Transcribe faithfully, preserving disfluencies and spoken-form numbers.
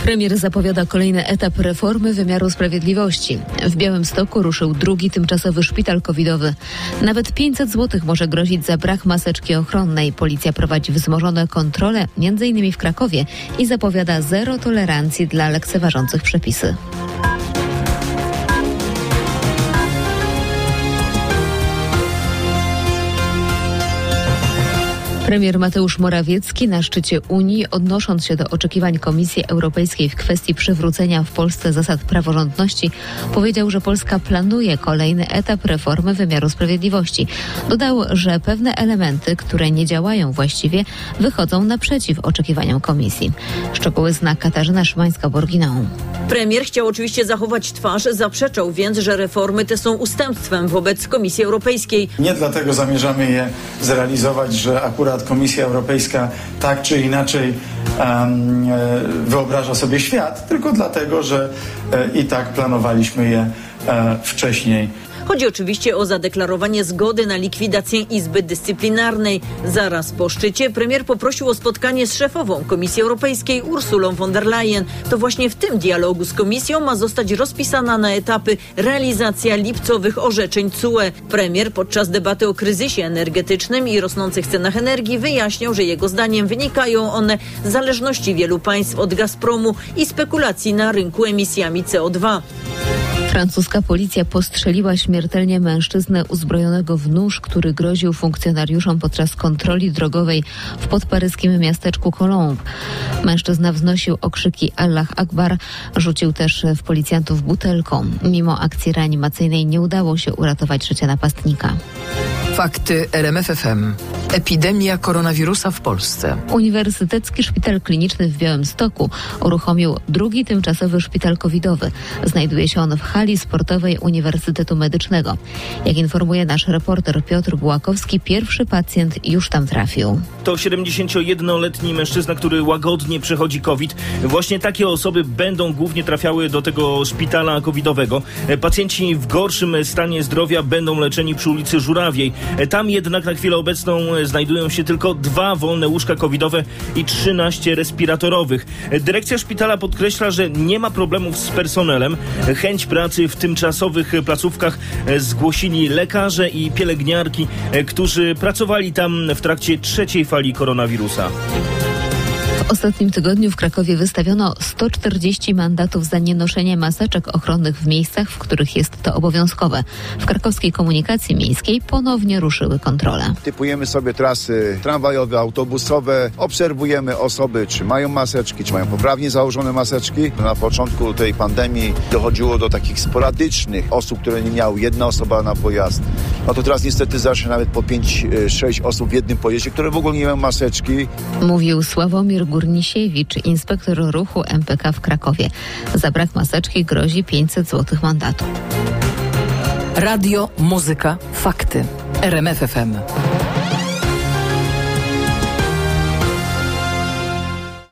Premier zapowiada kolejny etap reformy wymiaru sprawiedliwości. W Białymstoku ruszył drugi tymczasowy szpital covidowy. Nawet pięćset złotych może grozić za brak maseczki ochronnej. Policja prowadzi wzmożone kontrole, między innymi w Krakowie, i zapowiada zero tolerancji dla lekceważących przepisy. Premier Mateusz Morawiecki na szczycie Unii, odnosząc się do oczekiwań Komisji Europejskiej w kwestii przywrócenia w Polsce zasad praworządności, powiedział, że Polska planuje kolejny etap reformy wymiaru sprawiedliwości. Dodał, że pewne elementy, które nie działają właściwie, wychodzą naprzeciw oczekiwaniom Komisji. Szczegóły zna Katarzyna Szymańska-Borginał. Premier chciał oczywiście zachować twarz, zaprzeczał więc, że reformy te są ustępstwem wobec Komisji Europejskiej. Nie dlatego zamierzamy je zrealizować, że akurat Komisja Europejska tak czy inaczej um, wyobraża sobie świat, tylko dlatego, że e, i tak planowaliśmy je e, wcześniej. Chodzi oczywiście o zadeklarowanie zgody na likwidację Izby Dyscyplinarnej. Zaraz po szczycie premier poprosił o spotkanie z szefową Komisji Europejskiej Ursulą von der Leyen. To właśnie w tym dialogu z Komisją ma zostać rozpisana na etapy realizacja lipcowych orzeczeń C U E. Premier podczas debaty o kryzysie energetycznym i rosnących cenach energii wyjaśniał, że jego zdaniem wynikają one z zależności wielu państw od Gazpromu i spekulacji na rynku emisjami C O dwa. Francuska policja postrzeliła śmiertelnie mężczyznę uzbrojonego w nóż, który groził funkcjonariuszom podczas kontroli drogowej w podparyskim miasteczku Colombes. Mężczyzna wznosił okrzyki Allah Akbar, rzucił też w policjantów butelką. Mimo akcji reanimacyjnej nie udało się uratować życia napastnika. Fakty R M F F M. Epidemia koronawirusa w Polsce. Uniwersytecki Szpital Kliniczny w Białymstoku uruchomił drugi tymczasowy szpital covidowy. Znajduje się on w hali sportowej Uniwersytetu Medycznego. Jak informuje nasz reporter Piotr Bułakowski, pierwszy pacjent już tam trafił. To siedemdziesięciojednoletni mężczyzna, który łagodnie przechodzi COVID. Właśnie takie osoby będą głównie trafiały do tego szpitala covidowego. Pacjenci w gorszym stanie zdrowia będą leczeni przy ulicy Żurawiej. Tam jednak na chwilę obecną znajdują się tylko dwa wolne łóżka covidowe i trzynaście respiratorowych. Dyrekcja szpitala podkreśla, że nie ma problemów z personelem. Chęć pracy w tymczasowych placówkach zgłosili lekarze i pielęgniarki, którzy pracowali tam w trakcie trzeciej fali koronawirusa. W ostatnim tygodniu w Krakowie wystawiono sto czterdzieści mandatów za nienoszenie maseczek ochronnych w miejscach, w których jest to obowiązkowe. W krakowskiej komunikacji miejskiej ponownie ruszyły kontrole. Typujemy sobie trasy tramwajowe, autobusowe, obserwujemy osoby, czy mają maseczki, czy mają poprawnie założone maseczki. Na początku tej pandemii dochodziło do takich sporadycznych osób, które nie miały, jedna osoba na pojazd. No to teraz niestety zacznie nawet po pięć sześć osób w jednym pojeździe, które w ogóle nie mają maseczki. Mówił Sławomir Górnisiewicz, inspektor ruchu M P K w Krakowie. Za brak maseczki grozi pięćset złotych mandatu. Radio, muzyka, fakty. R M F F M.